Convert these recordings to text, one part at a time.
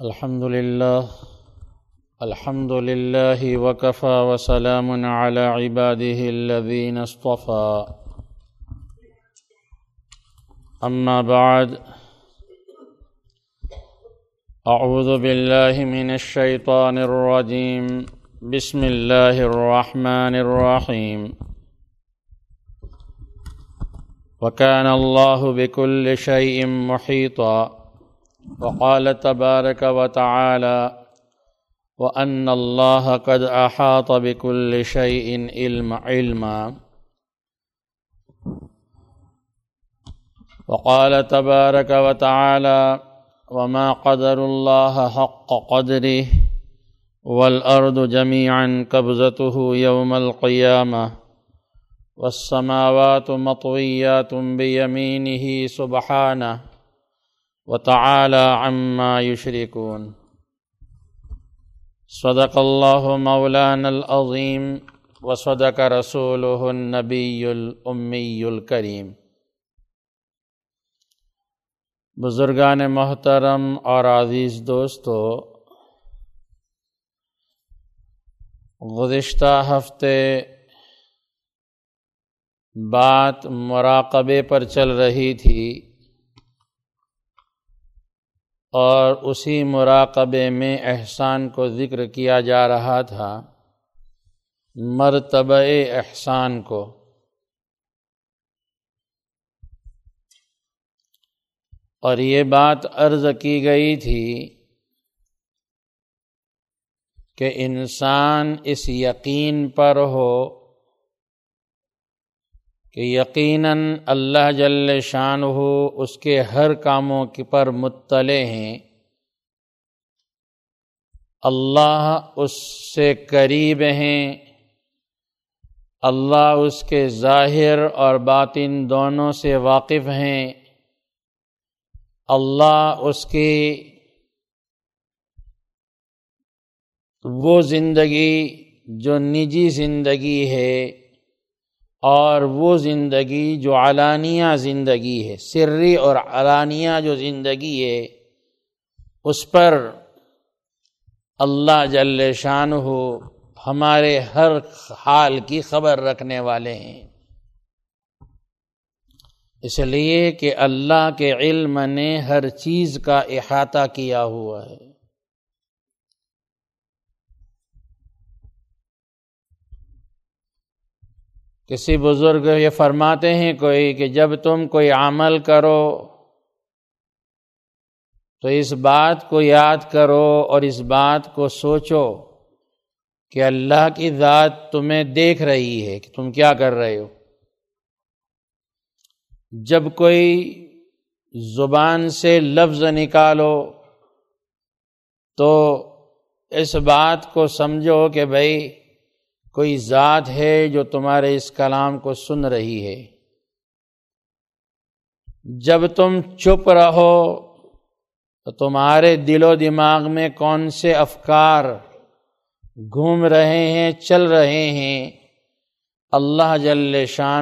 الحمد لله وكفى وسلام على عباده الذين اصطفى أما بعد أعوذ بالله من الشيطان الرجيم بسم الله الرحمن الرحيم وكان الله بكل شيء محيطا وقال تبارك وتعالى وأن الله قد أحاط بكل شيء علما وقال تبارك وتعالى وما قدر الله حق قدره والأرض جميعا قبضته يوم القيامة والسماوات مطويات بيمينه سبحانه وتعالى عما يشركون صدق الله مولانا العظيم وصدق رسوله النبي الأمي الكريم۔ بزرگان محترم اور عزیز دوستو، گزشتہ ہفتے بات مراقبے پر چل رہی تھی اور اسی مراقبے میں احسان کو ذکر کیا جا رہا تھا، مرتبہ احسان کو۔ اور یہ بات عرض کی گئی تھی کہ انسان اس یقین پر ہو کہ یقیناً اللہ جل شانہ اس کے ہر کاموں پر مطلع ہیں، اللہ اس سے قریب ہیں، اللہ اس کے ظاہر اور باطن دونوں سے واقف ہیں، اللہ اس کی وہ زندگی جو نجی زندگی ہے اور وہ زندگی جو علانیہ زندگی ہے، سری اور علانیہ جو زندگی ہے، اس پر اللہ جل شانہ ہمارے ہر حال کی خبر رکھنے والے ہیں، اس لیے کہ اللہ کے علم نے ہر چیز کا احاطہ کیا ہوا ہے۔ کسی بزرگ یہ فرماتے ہیں کوئی کہ جب تم کوئی عمل کرو تو اس بات کو یاد کرو اور اس بات کو سوچو کہ اللہ کی ذات تمہیں دیکھ رہی ہے کہ تم کیا کر رہے ہو۔ جب کوئی زبان سے لفظ نکالو تو اس بات کو سمجھو کہ بھئی کوئی ذات ہے جو تمہارے اس کلام کو سن رہی ہے۔ جب تم چپ رہو تو تمہارے دل و دماغ میں کون سے افکار گھوم رہے ہیں، چل رہے ہیں، اللہ جل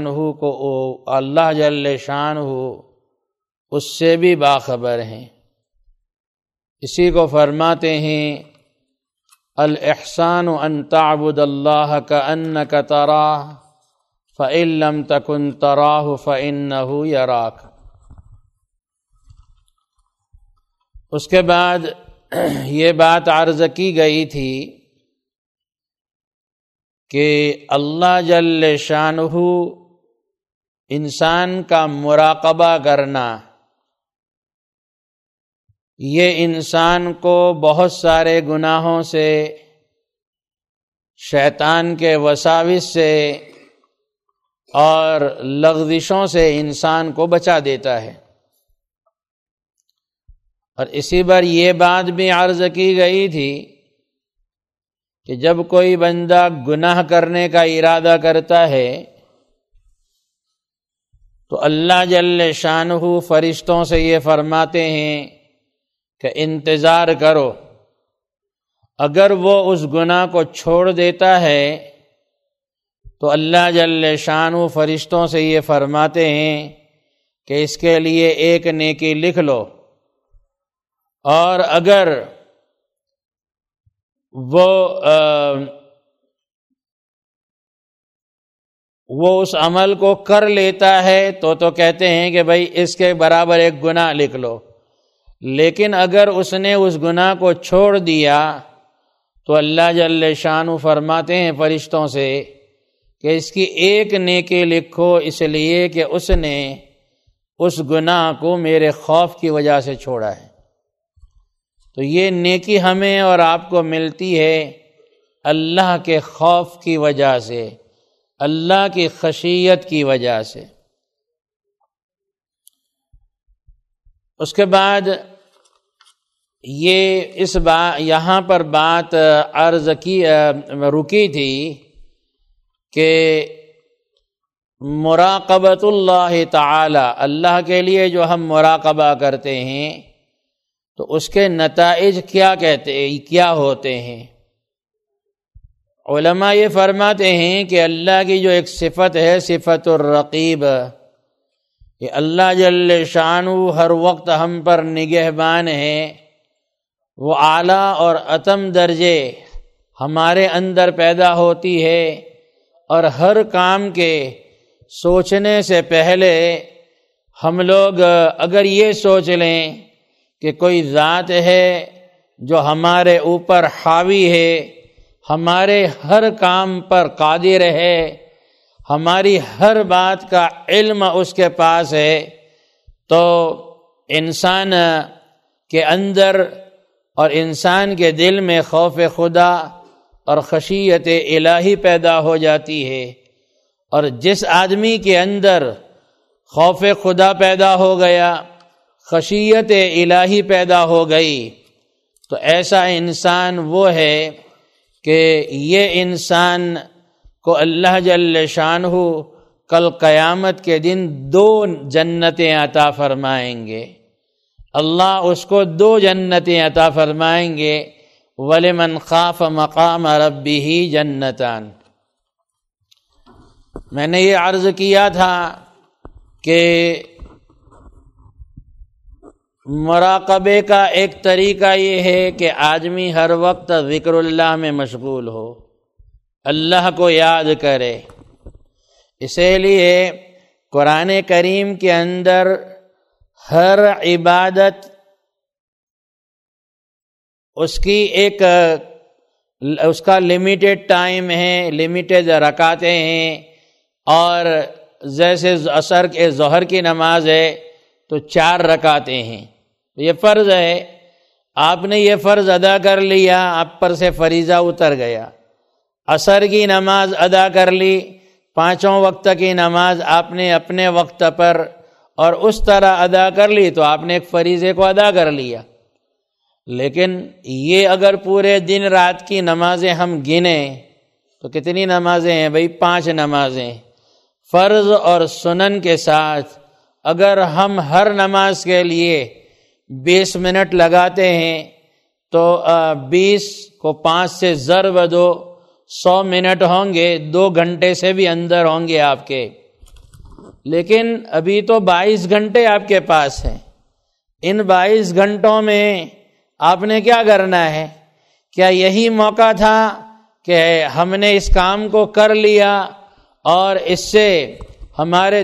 شانہ اس سے بھی باخبر ہیں۔ اسی کو فرماتے ہیں الاحسان ان تعبد اللہ کأنک تراہ فإن لم تکن تراہ فإنہ یراک۔ اس کے بعد یہ بات عرض کی گئی تھی کہ اللہ جل شانہ انسان کا مراقبہ کرنا یہ انسان کو بہت سارے گناہوں سے، شیطان کے وساوس سے اور لغزشوں سے انسان کو بچا دیتا ہے۔ اور اسی پر یہ بات بھی عرض کی گئی تھی کہ جب کوئی بندہ گناہ کرنے کا ارادہ کرتا ہے تو اللہ جل شانہ فرشتوں سے یہ فرماتے ہیں کہ انتظار کرو، اگر وہ اس گناہ کو چھوڑ دیتا ہے تو اللہ جل شانہ فرشتوں سے یہ فرماتے ہیں کہ اس کے لیے ایک نیکی لکھ لو، اور اگر وہ اس عمل کو کر لیتا ہے تو کہتے ہیں کہ بھائی اس کے برابر ایک گناہ لکھ لو، لیکن اگر اس نے اس گناہ کو چھوڑ دیا تو اللہ جل شانہ فرماتے ہیں فرشتوں سے کہ اس کی ایک نیکی لکھو، اس لیے کہ اس نے اس گناہ کو میرے خوف کی وجہ سے چھوڑا ہے۔ تو یہ نیکی ہمیں اور آپ کو ملتی ہے اللہ کے خوف کی وجہ سے، اللہ کی خشیت کی وجہ سے۔ اس کے بعد یہاں پر بات عرض کی رکی تھی کہ مراقبۃ اللہ تعالی، اللہ کے لیے جو ہم مراقبہ کرتے ہیں تو اس کے نتائج کیا ہوتے ہیں۔ علماء یہ فرماتے ہیں کہ اللہ کی جو ایک صفت ہے صفت الرقیب، کہ اللہ جل شانہ ہر وقت ہم پر نگہبان ہے، وہ اعلیٰ اور اتم درجے ہمارے اندر پیدا ہوتی ہے، اور ہر کام کے سوچنے سے پہلے ہم لوگ اگر یہ سوچ لیں کہ کوئی ذات ہے جو ہمارے اوپر حاوی ہے، ہمارے ہر کام پر قادر ہے، ہماری ہر بات کا علم اس کے پاس ہے، تو انسان کے اندر اور انسان کے دل میں خوف خدا اور خشیت الہی پیدا ہو جاتی ہے۔ اور جس آدمی کے اندر خوف خدا پیدا ہو گیا، خشیت الہی پیدا ہو گئی، تو ایسا انسان وہ ہے کہ یہ انسان کو اللہ جل شانہ کل قیامت کے دن 2 جنتیں عطا فرمائیں گے۔ اللہ اس کو 2 جنتیں عطا فرمائیں گے، وَلِمَنْ خَافَ مَقَامَ رَبِّهِ جَنَّتَانِ۔ میں نے یہ عرض کیا تھا کہ مراقبے کا ایک طریقہ یہ ہے کہ آدمی ہر وقت ذکر اللہ میں مشغول ہو، اللہ کو یاد کرے۔ اسی لیے قرآن کریم کے اندر ہر عبادت اس کا لمیٹڈ ٹائم ہے، لمیٹڈ رکعتیں ہیں، اور جیسے عصر کے ظہر کی نماز ہے تو 4 رکعتیں ہیں، یہ فرض ہے، آپ نے یہ فرض ادا کر لیا، آپ پر سے فریضہ اتر گیا۔ عصر کی نماز ادا کر لی، 5 وقت کی نماز آپ نے اپنے وقت پر اور اس طرح ادا کر لی تو آپ نے ایک فریضے کو ادا کر لیا۔ لیکن یہ اگر پورے دن رات کی نمازیں ہم گنیں تو کتنی نمازیں ہیں بھائی؟ 5 نمازیں، فرض اور سنن کے ساتھ اگر ہم ہر نماز کے لیے 20 منٹ لگاتے ہیں تو 20 کو 5 سے ضرب دو، 100 منٹ ہوں گے، 2 گھنٹے سے بھی اندر ہوں گے آپ کے۔ لیکن ابھی تو 22 گھنٹے آپ کے پاس ہیں، ان 22 گھنٹوں میں آپ نے کیا کرنا ہے؟ کیا یہی موقع تھا کہ ہم نے اس کام کو کر لیا اور اس سے ہمارے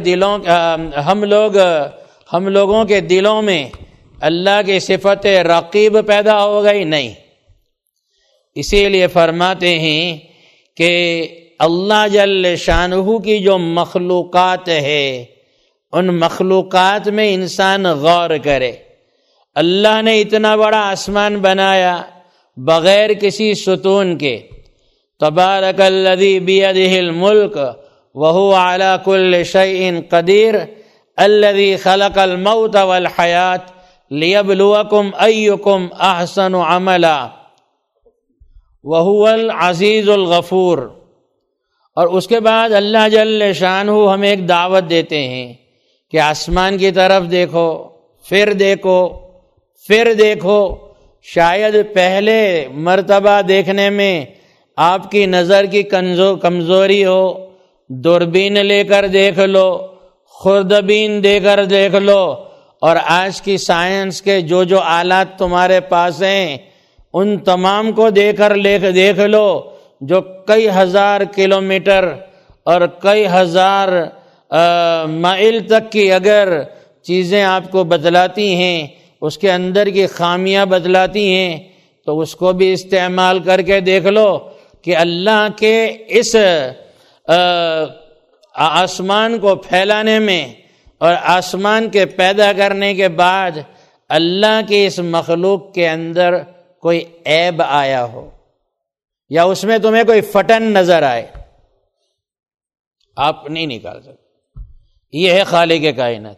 ہم لوگوں کے دلوں میں اللہ کی صفت رقیب پیدا ہو گئی؟ نہیں۔ اسی لیے فرماتے ہیں کہ اللہ جل شانہ کی جو مخلوقات ہے ان مخلوقات میں انسان غور کرے۔ اللہ نے اتنا بڑا آسمان بنایا بغیر کسی ستون کے، تبارک الذی بیدہ الملک وہو علی کل شیء قدیر الذی خلق الموت والحیات لیبلوکم ایکم احسن عملا وہو العزیز الغفور۔ اور اس کے بعد اللہ جل شانہ ہمیں ایک دعوت دیتے ہیں کہ آسمان کی طرف دیکھو، پھر دیکھو، پھر دیکھو۔ شاید پہلے مرتبہ دیکھنے میں آپ کی نظر کی کمزوری ہو، دوربین لے کر دیکھ لو، خوردبین دے کر دیکھ لو، اور آج کی سائنس کے جو آلات تمہارے پاس ہیں ان تمام کو دیکھ لو جو کئی ہزار کلومیٹر اور کئی ہزار مائل تک کی اگر چیزیں آپ کو بتلاتی ہیں، اس کے اندر کی خامیاں بتلاتی ہیں، تو اس کو بھی استعمال کر کے دیکھ لو کہ اللہ کے اس آسمان کو پھیلانے میں اور آسمان کے پیدا کرنے کے بعد اللہ کی اس مخلوق کے اندر کوئی عیب آیا ہو یا اس میں تمہیں کوئی فٹن نظر آئے، آپ نہیں نکال سکتے۔ یہ ہے خالق کائنات۔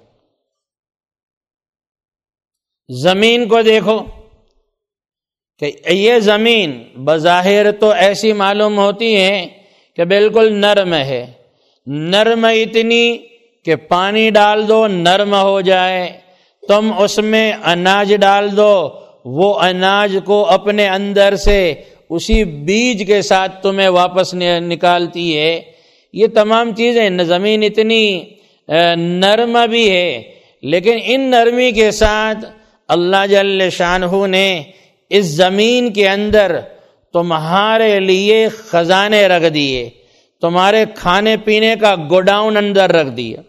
زمین کو دیکھو کہ یہ زمین بظاہر تو ایسی معلوم ہوتی ہے کہ بالکل نرم ہے، نرم اتنی کہ پانی ڈال دو نرم ہو جائے، تم اس میں اناج ڈال دو، وہ اناج کو اپنے اندر سے اسی بیج کے ساتھ تمہیں واپس نکالتی ہے۔ یہ تمام چیزیں، زمین اتنی نرم بھی ہے، لیکن ان نرمی کے ساتھ اللہ جل شانہ نے اس زمین کے اندر تمہارے لیے خزانے رکھ دیے، تمہارے کھانے پینے کا گوڈاؤن اندر رکھ دیا۔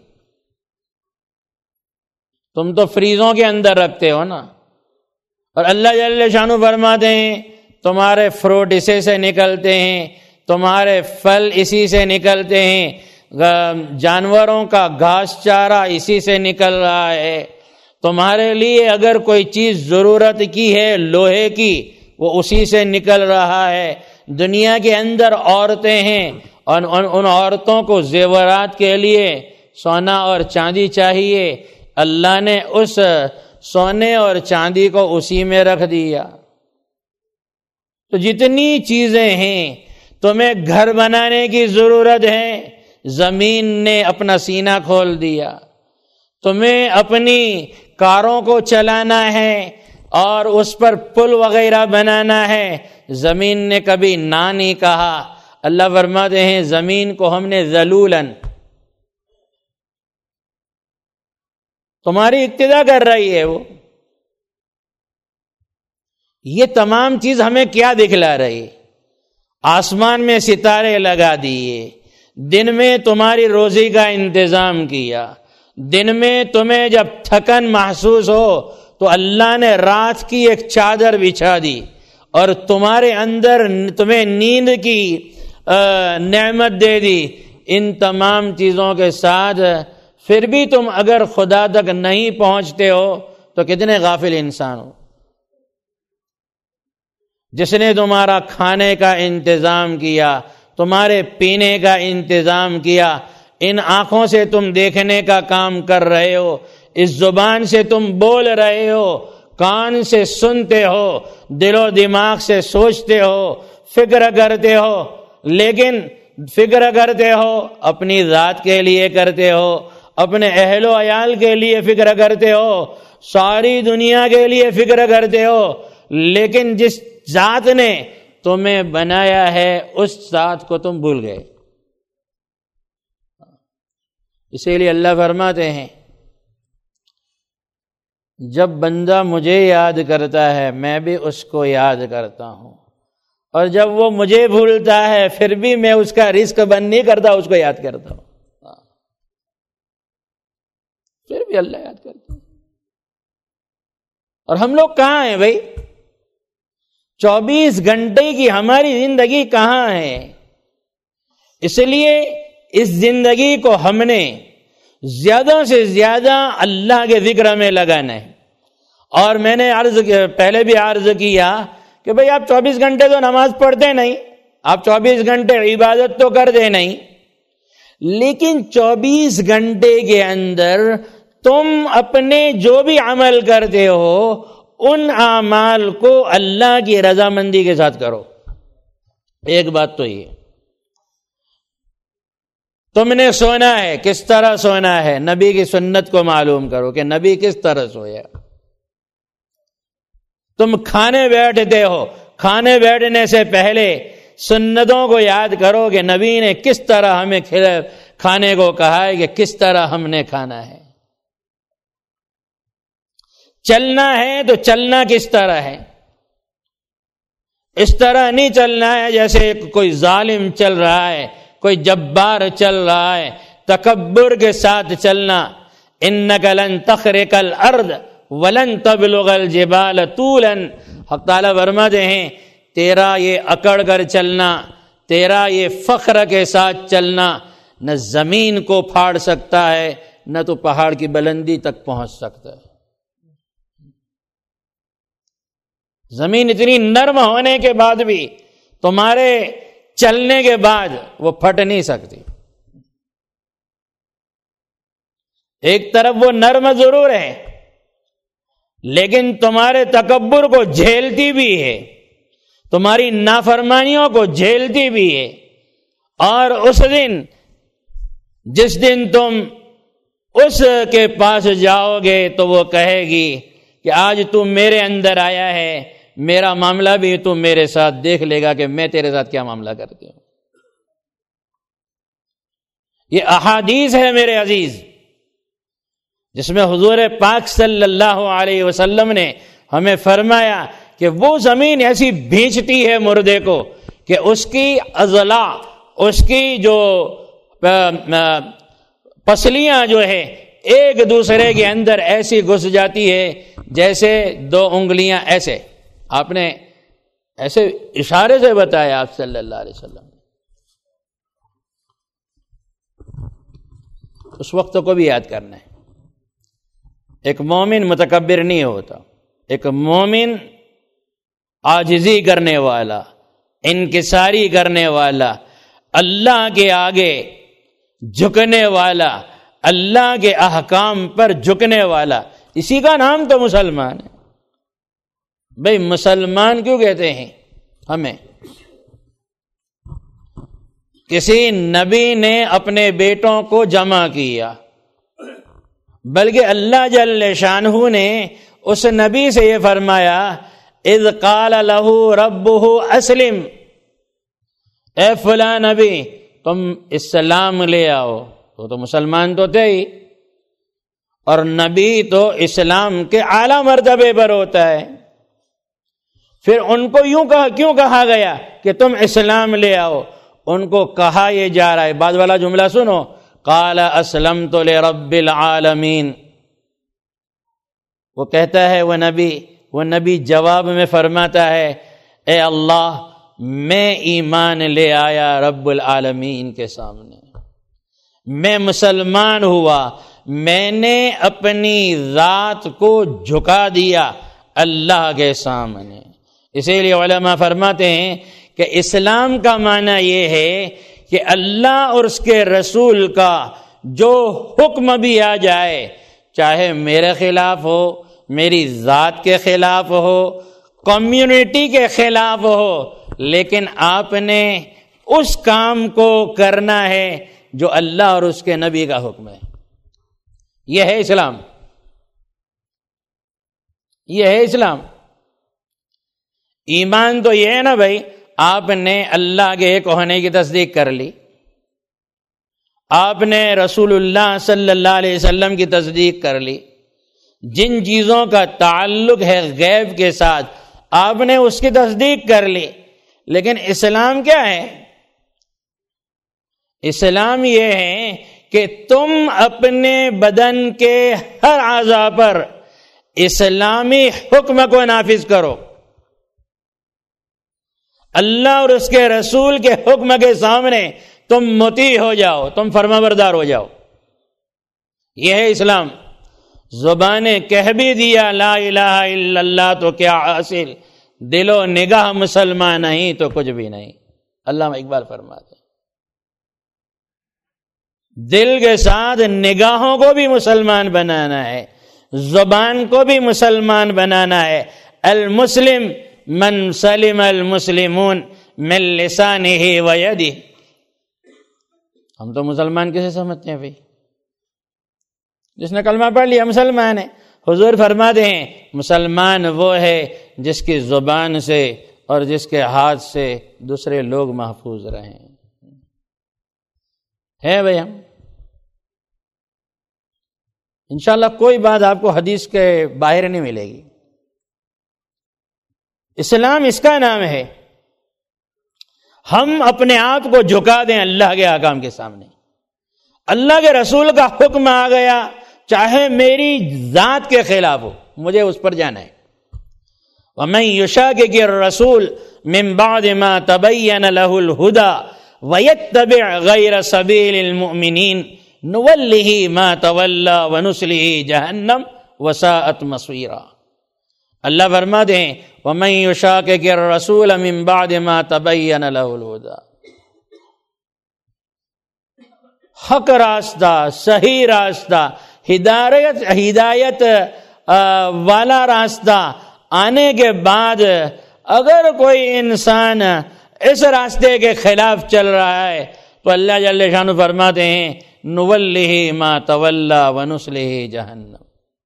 تم تو فریزوں کے اندر رکھتے ہو نا، اور اللہ جل شانہ فرماتے ہیں تمہارے فروٹ اسی سے نکلتے ہیں، تمہارے پھل اسی سے نکلتے ہیں، جانوروں کا گھاس چارہ اسی سے نکل رہا ہے۔ تمہارے لیے اگر کوئی چیز ضرورت کی ہے لوہے کی، وہ اسی سے نکل رہا ہے۔ دنیا کے اندر عورتیں ہیں اور ان عورتوں کو زیورات کے لیے سونا اور چاندی چاہیے، اللہ نے اس سونے اور چاندی کو اسی میں رکھ دیا۔ تو جتنی چیزیں ہیں تمہیں گھر بنانے کی ضرورت ہے، زمین نے اپنا سینہ کھول دیا۔ تمہیں اپنی کاروں کو چلانا ہے اور اس پر پل وغیرہ بنانا ہے، زمین نے کبھی نہ نہیں کہا۔ اللہ فرماتے ہیں زمین کو ہم نے ذلولاً، تمہاری اقتدا کر رہی ہے وہ۔ یہ تمام چیز ہمیں کیا دکھلا رہی؟ آسمان میں ستارے لگا دیے، دن میں تمہاری روزی کا انتظام کیا، دن میں تمہیں جب تھکن محسوس ہو تو اللہ نے رات کی ایک چادر بچھا دی اور تمہارے اندر تمہیں نیند کی نعمت دے دی۔ ان تمام چیزوں کے ساتھ پھر بھی تم اگر خدا تک نہیں پہنچتے ہو تو کتنے غافل انسان ہو۔ جس نے تمہارا کھانے کا انتظام کیا، تمہارے پینے کا انتظام کیا، ان آنکھوں سے تم دیکھنے کا کام کر رہے ہو، اس زبان سے تم بول رہے ہو، کان سے سنتے ہو، دل و دماغ سے سوچتے ہو، فکر کرتے ہو، لیکن فکر کرتے ہو اپنی ذات کے لیے کرتے ہو، اپنے اہل و عیال کے لیے فکر کرتے ہو، ساری دنیا کے لیے فکر کرتے ہو، لیکن جس ذات نے تمہیں بنایا ہے اس ذات کو تم بھول گئے۔ اسی لیے اللہ فرماتے ہیں جب بندہ مجھے یاد کرتا ہے میں بھی اس کو یاد کرتا ہوں، اور جب وہ مجھے بھولتا ہے پھر بھی میں اس کا رزق بند نہیں کرتا، اس کو یاد کرتا ہوں، پھر بھی اللہ یاد کرتا ہوں۔ اور ہم لوگ کہاں ہیں بھائی؟ 24 گھنٹے کی ہماری زندگی کہاں ہے؟ اس لیے اس زندگی کو ہم نے زیادہ سے زیادہ اللہ کے ذکر میں لگانا ہے۔ اور میں نے پہلے بھی عرض کیا کہ بھئی آپ 24 گھنٹے تو نماز پڑھتے نہیں، آپ 24 گھنٹے عبادت تو کرتے نہیں، لیکن 24 گھنٹے کے اندر تم اپنے جو بھی عمل کرتے ہو ان اعمال کو اللہ کی رضامندی کے ساتھ کرو۔ ایک بات تو یہ، تم نے سونا ہے، کس طرح سونا ہے؟ نبی کی سنت کو معلوم کرو کہ نبی کس طرح سویا۔ تم کھانے بیٹھتے ہو، کھانے بیٹھنے سے پہلے سنتوں کو یاد کرو کہ نبی نے کس طرح ہمیں کھانے کو کہا ہے کہ کس طرح ہم نے کھانا ہے۔ چلنا ہے تو چلنا کس طرح ہے؟ اس طرح نہیں چلنا ہے جیسے کوئی ظالم چل رہا ہے، کوئی جبار چل رہا ہے، تکبر کے ساتھ چلنا۔ انک لن تخرق الارض ولن تبلغ الجبال طولا، حق تعالیٰ فرماتے ہیں تیرا یہ اکڑ کر چلنا، تیرا یہ فخر کے ساتھ چلنا نہ زمین کو پھاڑ سکتا ہے نہ تو پہاڑ کی بلندی تک پہنچ سکتا ہے۔ زمین اتنی نرم ہونے کے بعد بھی تمہارے چلنے کے بعد وہ پھٹ نہیں سکتی۔ ایک طرف وہ نرم ضرور ہے لیکن تمہارے تکبر کو جھیلتی بھی ہے، تمہاری نافرمانیوں کو جھیلتی بھی ہے، اور اس دن جس دن تم اس کے پاس جاؤ گے تو وہ کہے گی کہ آج تم میرے اندر آیا ہے، میرا معاملہ بھی تم میرے ساتھ دیکھ لے گا کہ میں تیرے ساتھ کیا معاملہ کرتی ہوں۔ یہ احادیث ہے میرے عزیز، جس میں حضور پاک صلی اللہ علیہ وسلم نے ہمیں فرمایا کہ وہ زمین ایسی بھینچتی ہے مردے کو کہ اس کی اضلاع، اس کی جو پسلیاں جو ہے ایک دوسرے کے اندر ایسی گھس جاتی ہے جیسے دو انگلیاں ایسے۔ آپ نے ایسے اشارے سے بتایا آپ صلی اللہ علیہ وسلم۔ اس وقت کو بھی یاد کرنا ہے۔ ایک مومن متکبر نہیں ہوتا، ایک مومن عاجزی کرنے والا، انکساری کرنے والا، اللہ کے آگے جھکنے والا، اللہ کے احکام پر جھکنے والا، اسی کا نام تو مسلمان ہے۔ بھئی مسلمان کیوں کہتے ہیں ہمیں؟ کسی نبی نے اپنے بیٹوں کو جمع کیا، بلکہ اللہ جل شانہ نے اس نبی سے یہ فرمایا اذ قال له ربه اسلم، اے فلاں نبی تم اسلام لے آؤ۔ تو مسلمان تو تھے ہی، اور نبی تو اسلام کے اعلیٰ مرتبے پر ہوتا ہے، پھر ان کو کیوں کہا گیا کہ تم اسلام لے آؤ؟ ان کو کہا یہ جا رہا ہے، بعد والا جملہ سنو، قال اسلمت لرب العالمین۔ وہ کہتا ہے وہ نبی جواب میں فرماتا ہے اے اللہ میں ایمان لے آیا رب العالمین کے سامنے، میں مسلمان ہوا، میں نے اپنی ذات کو جھکا دیا اللہ کے سامنے۔ اسی لیے علماء فرماتے ہیں کہ اسلام کا معنی یہ ہے کہ اللہ اور اس کے رسول کا جو حکم بھی آ جائے، چاہے میرے خلاف ہو، میری ذات کے خلاف ہو، کمیونٹی کے خلاف ہو، لیکن آپ نے اس کام کو کرنا ہے جو اللہ اور اس کے نبی کا حکم ہے۔ یہ ہے اسلام، یہ ہے اسلام۔ ایمان تو یہ ہے نا بھائی، آپ نے اللہ کے ایک ہونے کی تصدیق کر لی، آپ نے رسول اللہ صلی اللہ علیہ وسلم کی تصدیق کر لی، جن چیزوں کا تعلق ہے غیب کے ساتھ آپ نے اس کی تصدیق کر لی۔ لیکن اسلام کیا ہے؟ اسلام یہ ہے کہ تم اپنے بدن کے ہر اعضاء پر اسلامی حکم کو نافذ کرو، اللہ اور اس کے رسول کے حکم کے سامنے تم مطیع ہو جاؤ، تم فرمانبردار ہو جاؤ۔ یہ ہے اسلام۔ زبانیں کہہ بھی دیا لا الہ الا اللہ تو کیا حاصل، دل و نگاہ مسلمان نہیں تو کچھ بھی نہیں۔ علامہ اقبال فرماتے ہیں دل کے ساتھ نگاہوں کو بھی مسلمان بنانا ہے، زبان کو بھی مسلمان بنانا ہے۔ المسلم من سلم المسلمون من لسانہ و یدہ۔ ہم تو مسلمان کسے سمجھتے ہیں بھائی؟ جس نے کلمہ پڑھ لیا مسلمان ہے۔ حضور فرماتے ہیں مسلمان وہ ہے جس کی زبان سے اور جس کے ہاتھ سے دوسرے لوگ محفوظ رہیں۔ ہے بھائی ہم انشاءاللہ کوئی بات آپ کو حدیث کے باہر نہیں ملے گی۔ اسلام اس کا نام ہے ہم اپنے آپ کو جھکا دیں اللہ کے احکام کے سامنے. اللہ کے رسول کا حکم آ گیا، چاہے میری ذات کے خلاف ہو، مجھے اس پر جانا ہے. وَمَن يُشَاقِقِ الرَّسُولَ مِن بَعْدِ مَا تَبَيَّنَ لَهُ الْهُدَى وَيَتَّبِعْ غَيْرَ سَبِيلِ الْمُؤْمِنِينَ نُوَلِّهِ مَا تَوَلَّى وَنُصْلِهِ جَهَنَّمَ وَسَاءَتْ مَصِيرًا. اللہ فرماتے ہیں وَمَن يُشَاقِقِ الرَّسُولَ مِن بَعْدِ مَا تَبَيَّنَ لَهُ الْهُدَى، حق راستہ، صحیح راستہ، ہدایت والا راستہ آنے کے بعد اگر کوئی انسان اس راستے کے خلاف چل رہا ہے تو اللہ جل شانہ فرماتے ہیں نُوَلِّهِ مَا تَوَلَّى وَنُصْلِهِ جَهَنَّمَ،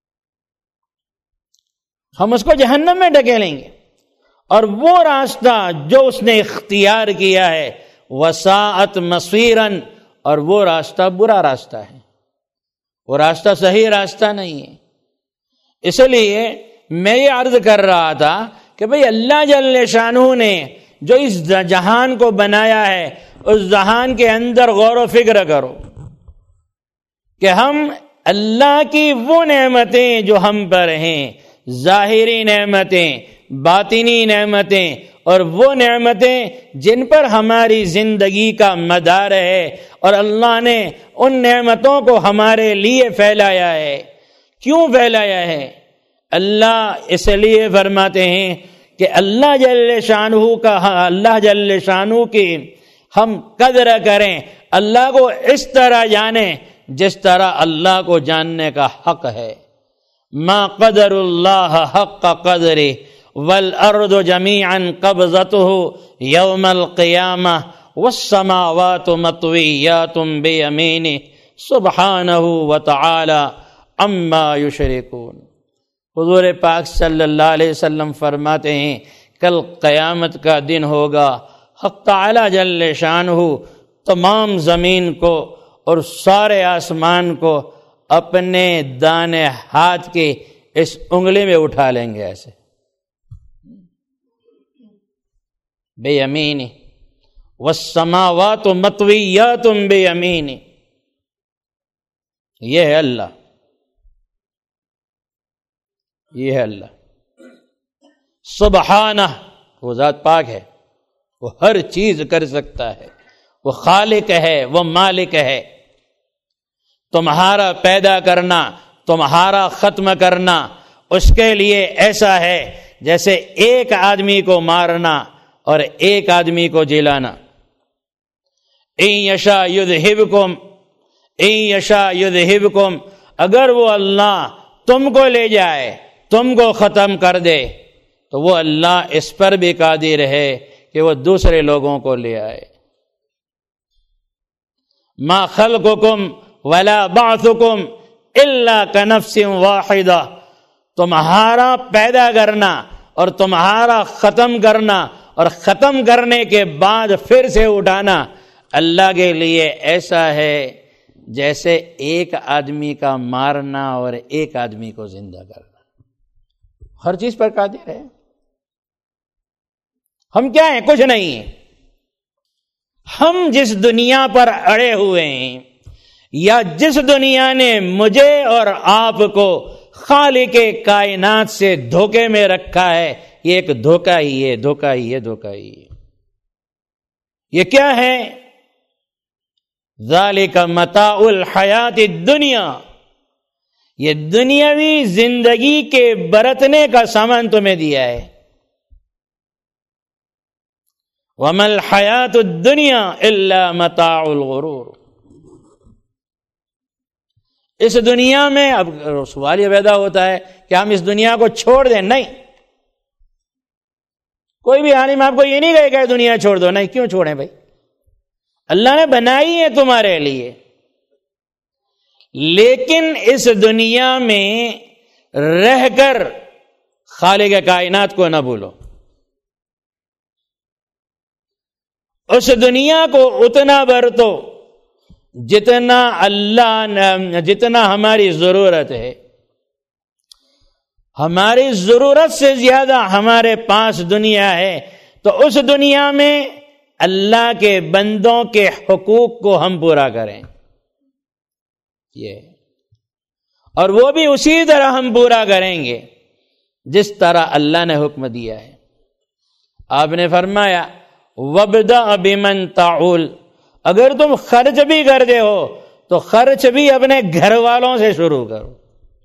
ہم اس کو جہنم میں ڈھکیلیں گے. اور وہ راستہ جو اس نے اختیار کیا ہے وساعت مصیراً، اور وہ راستہ برا راستہ ہے، وہ راستہ صحیح راستہ نہیں ہے. اس لیے میں یہ عرض کر رہا تھا کہ بھئی اللہ جل شانہ نے جو اس جہان کو بنایا ہے اس جہان کے اندر غور و فکر کرو کہ ہم اللہ کی وہ نعمتیں جو ہم پر ہیں، ظاہری نعمتیں، باطنی نعمتیں، اور وہ نعمتیں جن پر ہماری زندگی کا مدار ہے، اور اللہ نے ان نعمتوں کو ہمارے لیے پھیلایا ہے. کیوں پھیلایا ہے؟ اللہ اس لیے فرماتے ہیں کہ اللہ جل شانہ کی ہم قدر کریں، اللہ کو اس طرح جانیں جس طرح اللہ کو جاننے کا حق ہے. ما قدر اللہ حق قدرہ والارض جميعا قبضته يوم القیامہ والسماوات مطویات بیمینہ سبحانہ وتعالی عما یشرکون. حضور پاک صلی اللہ علیہ وسلم فرماتے ہیں کل قیامت کا دن ہوگا، حق تعالی جل شانہ تمام زمین کو اور سارے آسمان کو اپنے دانے ہاتھ کے اس انگلی میں اٹھا لیں گے، ایسے بے یمینی والسماوات مطویات بے یمینی. یہ ہے اللہ، یہ ہے اللہ سبحانہ. وہ ذات پاک ہے، وہ ہر چیز کر سکتا ہے، وہ خالق ہے، وہ مالک ہے. تمہارا پیدا کرنا، تمہارا ختم کرنا اس کے لیے ایسا ہے جیسے ایک آدمی کو مارنا اور ایک آدمی کو جلانا. ان یشاء یذہبکم، ان یشاء یذہبکم، اگر وہ اللہ تم کو لے جائے، تم کو ختم کر دے، تو وہ اللہ اس پر بھی قادر ہے کہ وہ دوسرے لوگوں کو لے آئے. ما خلقکم ولا بعثکم الا کنفس واحدہ، تمہارا پیدا کرنا اور تمہارا ختم کرنا اور ختم کرنے کے بعد پھر سے اٹھانا اللہ کے لیے ایسا ہے جیسے ایک آدمی کا مارنا اور ایک آدمی کو زندہ کرنا. ہر چیز پر قادر ہے. ہم کیا ہیں؟ کچھ نہیں ہیں. ہم جس دنیا پر اڑے ہوئے ہیں یا جس دنیا نے مجھے اور آپ کو خالق کائنات سے دھوکے میں رکھا ہے، یہ ایک دھوکہ ہی ہے، دھوکہ ہی ہے، دھوکہ ہی ہے. یہ کیا ہے؟ ذالک متاع الحیات الدنیا، یہ دنیاوی زندگی کے برتنے کا سامان تمہیں دیا ہے. وما الحیات الدنیا الا متاع الغرور. اس دنیا میں اب سوال یہ پیدا ہوتا ہے کہ ہم اس دنیا کو چھوڑ دیں. نہیں، کوئی بھی عالم آپ کو یہ نہیں کہے کہ دنیا چھوڑ دو. نہیں، کیوں چھوڑیں بھائی؟ اللہ نے بنائی ہے تمہارے لیے. لیکن اس دنیا میں رہ کر خالق کائنات کو نہ بھولو. اس دنیا کو اتنا برتو جتنا جتنا ہماری ضرورت ہے. ہماری ضرورت سے زیادہ ہمارے پاس دنیا ہے، تو اس دنیا میں اللہ کے بندوں کے حقوق کو ہم پورا کریں، یہ اور وہ بھی اسی طرح ہم پورا کریں گے جس طرح اللہ نے حکم دیا ہے۔ آپ نے فرمایا وَابْدَأْ بِمَنْ تَعُولُ، اگر تم خرچ بھی کرتے ہو تو خرچ بھی اپنے گھر والوں سے شروع کرو۔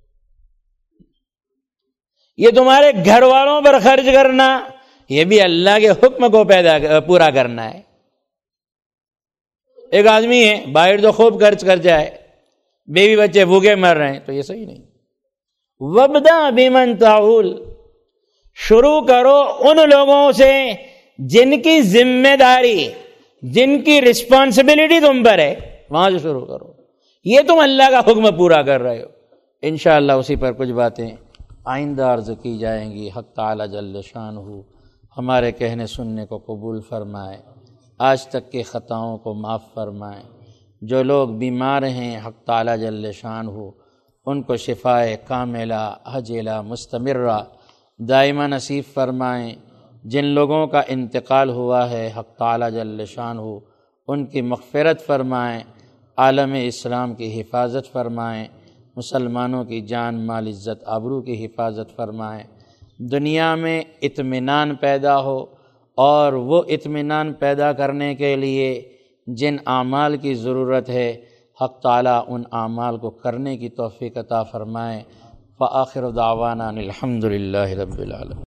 یہ تمہارے گھر والوں پر خرچ کرنا، یہ بھی اللہ کے حکم کو پورا کرنا ہے۔ ایک آدمی ہے باہر تو خوب خرچ کر جائے، بیوی بچے بھوکے مر رہے ہیں، تو یہ صحیح نہیں۔ وَابْدَأْ بِمَنْ تَعُولُ، شروع کرو ان لوگوں سے جن کی ذمہ داری، جن کی رسپانسبلٹی تم پر ہے، وہاں سے شروع کرو۔ یہ تم اللہ کا حکم پورا کر رہے ہو۔ انشاءاللہ اسی پر کچھ باتیں آئندہ عرض کی جائیں گی۔ حق تعالی جل شانہ ہمارے کہنے سننے کو قبول فرمائے، آج تک کی خطاؤں کو معاف فرمائے۔ جو لوگ بیمار ہیں حق تعالی جل شانہ ان کو شفائے کاملہ عاجلہ مستمرہ دائمہ نصیب فرمائیں۔ جن لوگوں کا انتقال ہوا ہے حق تعالی جل شانہ ان کی مغفرت فرمائیں، عالم اسلام کی حفاظت فرمائیں، مسلمانوں کی جان مال عزت آبرو کی حفاظت فرمائیں، دنیا میں اطمینان پیدا ہو، اور وہ اطمینان پیدا کرنے کے لیے جن اعمال کی ضرورت ہے حق تعالیٰ ان اعمال کو کرنے کی توفیق عطا فرمائیں۔ فآخر دعوانا الحمد للہ رب العالمین۔